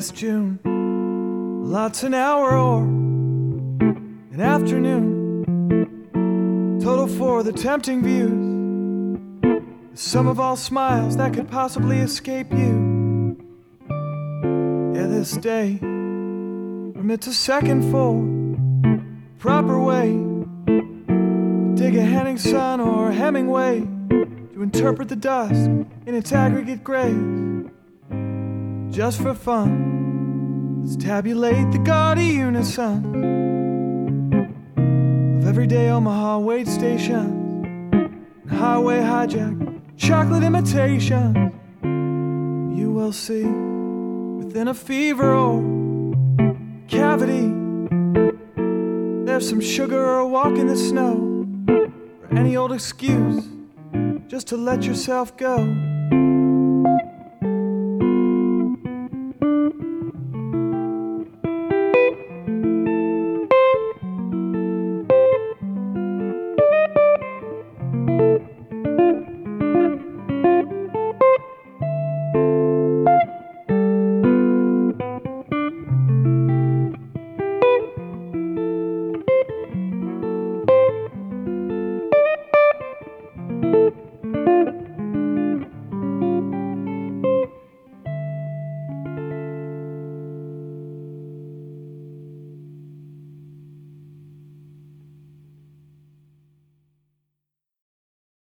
this June. Lots an hour or an afternoon, total for the tempting views, the sum of all smiles that could possibly escape you. Yeah, this day permits a second full proper way to dig a Henningsen or Hemingway, to interpret the dusk in its aggregate grays. Just for fun, let's tabulate the gaudy unison of everyday Omaha wait stations and highway hijack chocolate imitations. You will see within a fever or cavity there's some sugar or a walk in the snow, or any old excuse just to let yourself go.